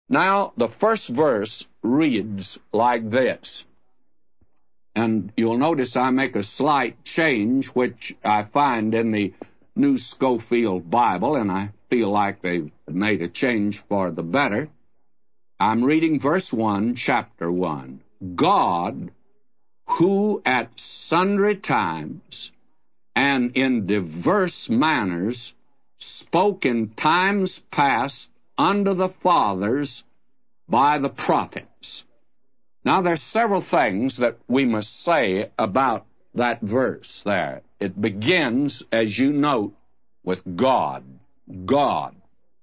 Now, the first verse reads like this. And you'll notice I make a slight change, which I find in the New Scofield Bible, and I feel like they've made a change for the better. I'm reading verse 1, chapter 1. God, who at sundry times and in diverse manners spoke in times past unto the fathers by the prophets. Now, there's several things that we must say about that verse there. It begins, as you note, with God. God.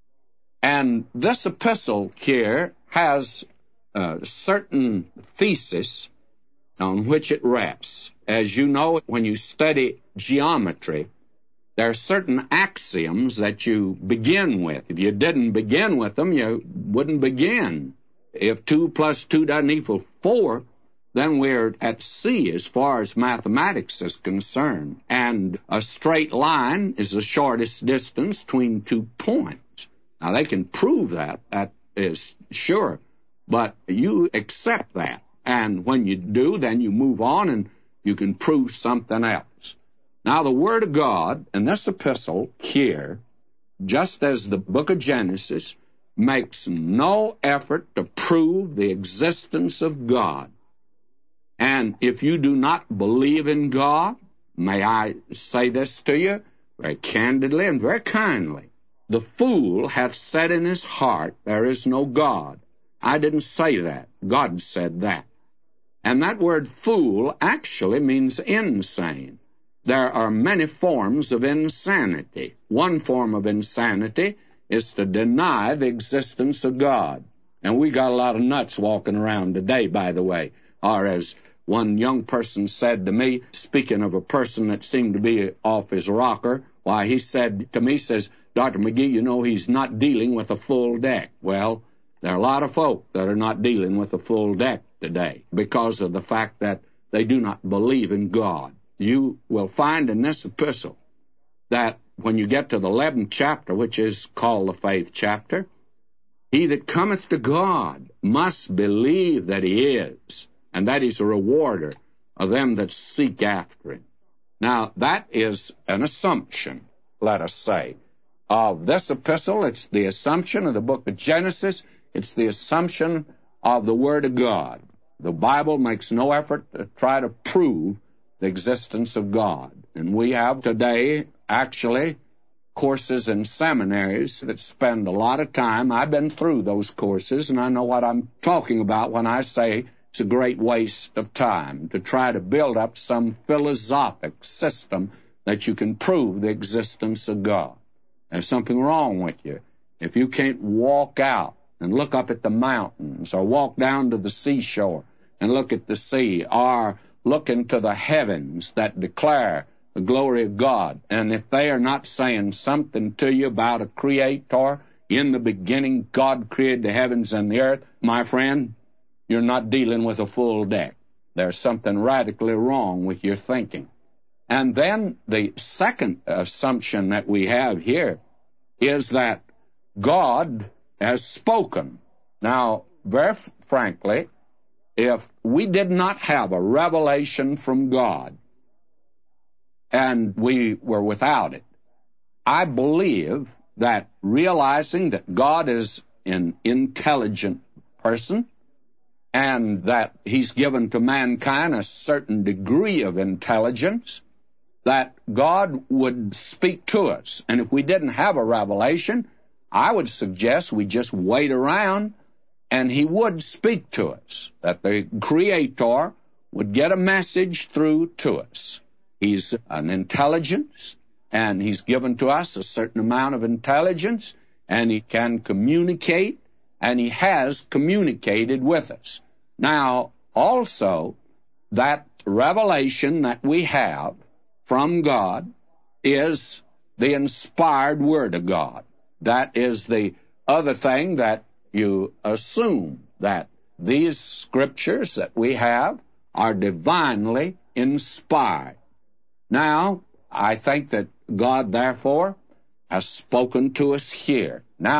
And this epistle here has a certain thesis on which it rests. As you know, when you study geometry, there are certain axioms that you begin with. If you didn't begin with them, you wouldn't begin. If 2 plus 2 doesn't equal 4, then we're at sea as far as mathematics is concerned. And a straight line is the shortest distance between 2 points. Now, they can prove that. That is sure. But you accept that. And when you do, then you move on and you can prove something else. Now, the Word of God in this epistle here, just as the book of Genesis, makes no effort to prove the existence of God. And if you do not believe in God, may I say this to you very candidly and very kindly, the fool hath said in his heart, there is no God. I didn't say that. God said that. And that word fool actually means insane. There are many forms of insanity. One form of insanity is to deny the existence of God. And we got a lot of nuts walking around today, by the way. Or as one young person said to me, speaking of a person that seemed to be off his rocker, why, he said to me, says, Dr. McGee, you know, he's not dealing with a full deck. Well, there are a lot of folk that are not dealing with a full deck today because of the fact that they do not believe in God. You will find in this epistle that when you get to the 11th chapter, which is called the faith chapter, he that cometh to God must believe that he is, and that he's a rewarder of them that seek after him. Now, that is an assumption, let us say, of this epistle. It's the assumption of the book of Genesis. It's the assumption of the Word of God. The Bible makes no effort to try to prove the existence of God. And we have today, actually, courses in seminaries that spend a lot of time. I've been through those courses, and I know what I'm talking about when I say it's a great waste of time to try to build up some philosophic system that you can prove the existence of God. There's something wrong with you if you can't walk out and look up at the mountains, or walk down to the seashore and look at the sea, or look into the heavens that declare the glory of God. And if they are not saying something to you about a creator, in the beginning God created the heavens and the earth, my friend, you're not dealing with a full deck. There's something radically wrong with your thinking. And then the second assumption that we have here is that God has spoken. Now, very frankly, if we did not have a revelation from God and we were without it, I believe that realizing that God is an intelligent person and that he's given to mankind a certain degree of intelligence, that God would speak to us. And if we didn't have a revelation, I would suggest we just wait around and he would speak to us, that the Creator would get a message through to us. He's an intelligence, and he's given to us a certain amount of intelligence, and he can communicate, and he has communicated with us. Now, also, that revelation that we have from God is the inspired Word of God. That is the other thing that you assume, that these scriptures that we have are divinely inspired. Now, I think that God, therefore, has spoken to us here. Now,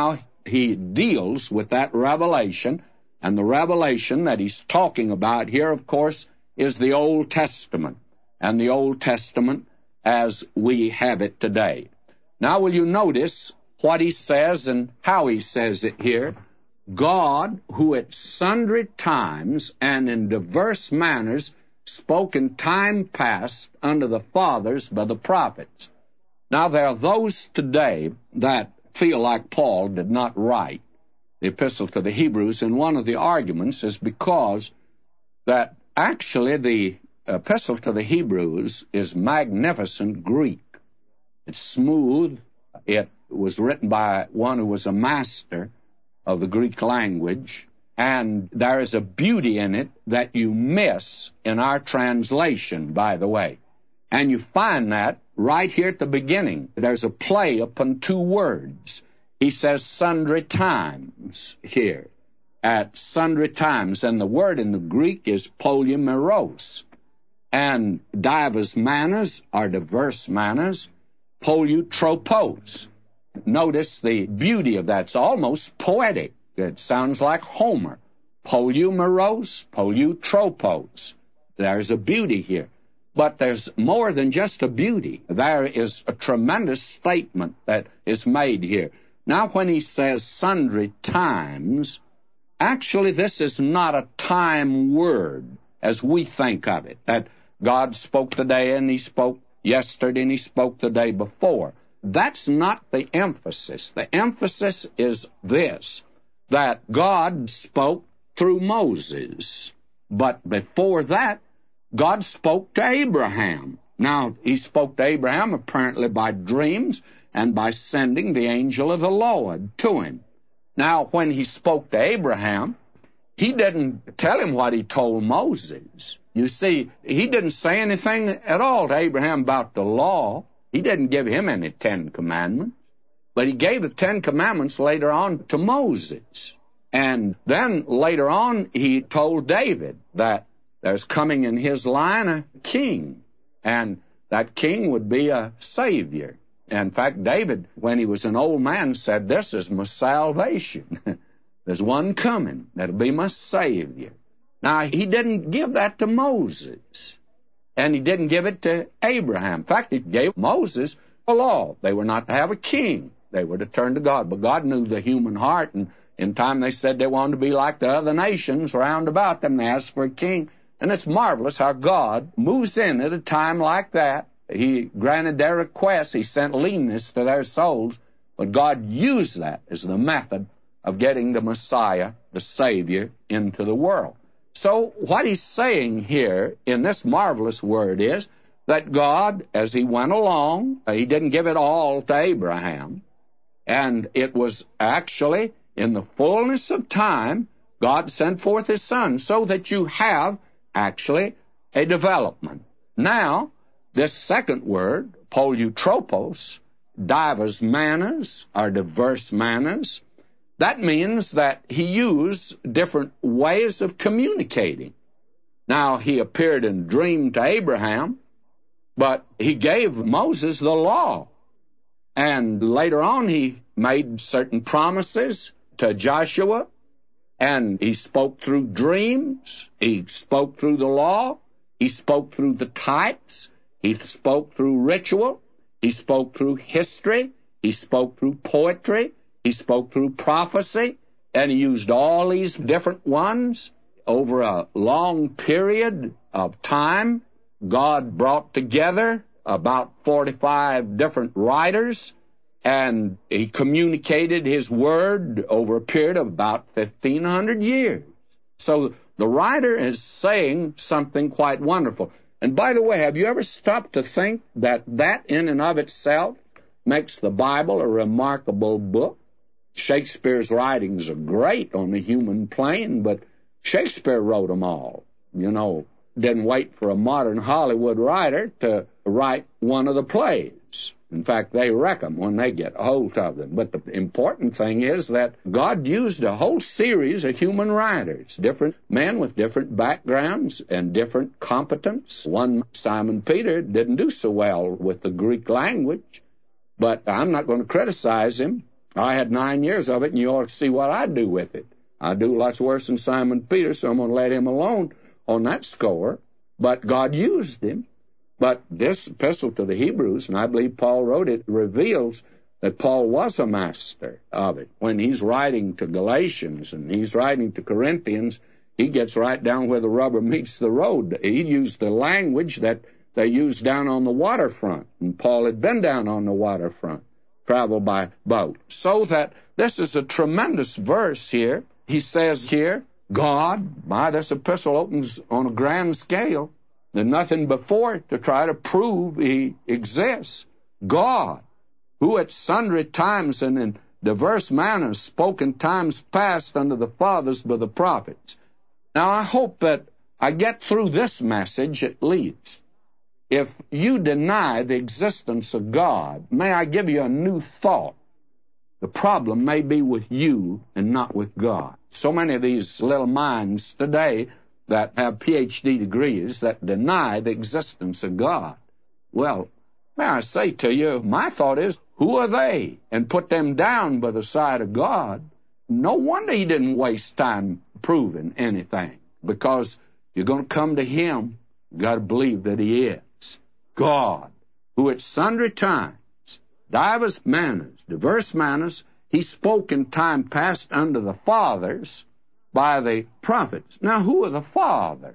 he deals with that revelation, and the revelation that he's talking about here, of course, is the Old Testament, and the Old Testament as we have it today. Now, will you notice what he says and how he says it here? God, who at sundry times and in diverse manners spoke in time past unto the fathers by the prophets. Now, there are those today that feel like Paul did not write the Epistle to the Hebrews, and one of the arguments is because that actually the Epistle to the Hebrews is magnificent Greek. It's smooth. It was written by one who was a master of the Greek language, and there is a beauty in it that you miss in our translation, by the way. And you find that right here at the beginning. There's a play upon two words. He says sundry times here, at sundry times, and the word in the Greek is polymeros. And divers manners are diverse manners, polytropos. Notice the beauty of that. It's almost poetic. It sounds like Homer. Polymeros, polytropos. There's a beauty here. But there's more than just a beauty. There is a tremendous statement that is made here. Now, when he says sundry times, actually this is not a time word as we think of it, that God spoke today and he spoke yesterday and he spoke the day before. That's not the emphasis. The emphasis is this, that God spoke through Moses. But before that, God spoke to Abraham. Now, he spoke to Abraham apparently by dreams and by sending the angel of the Lord to him. Now, when he spoke to Abraham, he didn't tell him what he told Moses. You see, he didn't say anything at all to Abraham about the law. He didn't give him any 10 Commandments. But he gave the 10 Commandments later on to Moses. And then later on, he told David that there's coming in his line a king, and that king would be a savior. In fact, David, when he was an old man, said, this is my salvation. There's one coming that'll be my savior. Now, he didn't give that to Moses, and he didn't give it to Abraham. In fact, he gave Moses a law. They were not to have a king. They were to turn to God. But God knew the human heart, and in time they said they wanted to be like the other nations round about them. They asked for a king. And it's marvelous how God moves in at a time like that. He granted their requests. He sent leanness to their souls. But God used that as the method of getting the Messiah, the Savior, into the world. So what he's saying here in this marvelous word is that God, as he went along, he didn't give it all to Abraham. And it was actually in the fullness of time, God sent forth his Son, so that you have actually a development. Now, this second word, polytropos, divers manners, or diverse manners, that means that he used different ways of communicating. Now, he appeared in a dream to Abraham, but he gave Moses the law. And later on, he made certain promises to Joshua, and he spoke through dreams, he spoke through the law, he spoke through the types, he spoke through ritual, he spoke through history, he spoke through poetry, he spoke through prophecy, and he used all these different ones over a long period of time. God brought together about 45 different writers, and he communicated his word over a period of about 1,500 years. So the writer is saying something quite wonderful. And by the way, have you ever stopped to think that in and of itself makes the Bible a remarkable book? Shakespeare's writings are great on the human plane, but Shakespeare wrote them all. You know, didn't wait for a modern Hollywood writer to write one of the plays. In fact, they wreck them when they get a hold of them. But the important thing is that God used a whole series of human writers, different men with different backgrounds and different competence. One, Simon Peter, didn't do so well with the Greek language, but I'm not going to criticize him. I had 9 years of it, and you ought to see what I do with it. I do lots worse than Simon Peter, so I'm going to let him alone on that score. But God used him. But this epistle to the Hebrews, and I believe Paul wrote it, reveals that Paul was a master of it. When he's writing to Galatians and he's writing to Corinthians, he gets right down where the rubber meets the road. He used the language that they used down on the waterfront, and Paul had been down on the waterfront, traveled by boat. So that this is a tremendous verse here. He says here, God, this epistle opens on a grand scale. There's nothing before it to try to prove he exists. God, who at sundry times and in diverse manners spoke in times past unto the fathers by the prophets. Now, I hope that I get through this message at least. If you deny the existence of God, may I give you a new thought. The problem may be with you and not with God. So many of these little minds today that have Ph.D. degrees that deny the existence of God. Well, may I say to you, my thought is, who are they? And put them down by the side of God. No wonder he didn't waste time proving anything, because you're going to come to him. You've got to believe that he is God, who at sundry times, divers manners, diverse manners, he spoke in time past unto the fathers by the prophets. Now, who are the fathers?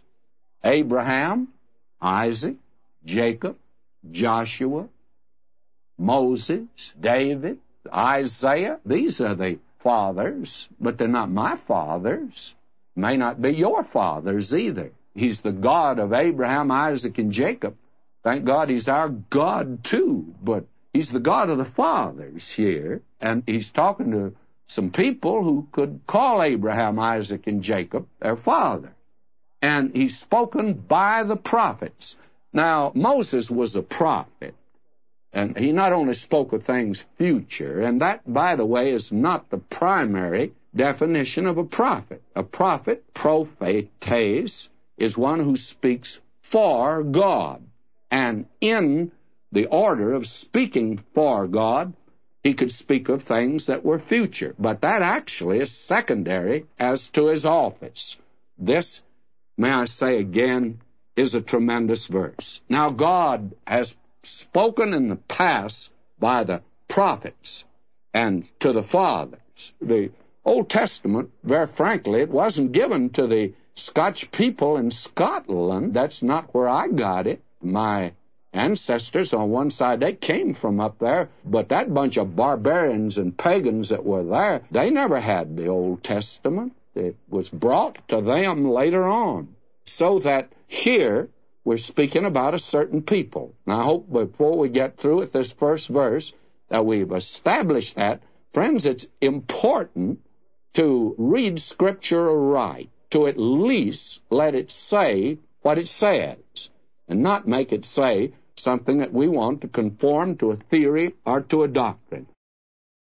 Abraham, Isaac, Jacob, Joshua, Moses, David, Isaiah. These are the fathers, but they're not my fathers. May not be your fathers either. He's the God of Abraham, Isaac, and Jacob. Thank God he's our God too, but he's the God of the fathers here, and he's talking to some people who could call Abraham, Isaac, and Jacob their father. And he's spoken by the prophets. Now, Moses was a prophet, and he not only spoke of things future, and that, by the way, is not the primary definition of a prophet. A prophet, prophetes, is one who speaks for God. And in the order of speaking for God, he could speak of things that were future. But that actually is secondary as to his office. This, may I say again, is a tremendous verse. Now, God has spoken in the past by the prophets and to the fathers. The Old Testament, very frankly, it wasn't given to the Scotch people in Scotland. That's not where I got it. My ancestors on one side, they came from up there, but that bunch of barbarians and pagans that were there, they never had the Old Testament. It was brought to them later on. So that here, we're speaking about a certain people. Now, I hope before we get through with this first verse that we've established that. Friends, it's important to read Scripture aright, to at least let it say what it says, and not make it say something that we want to conform to a theory or to a doctrine.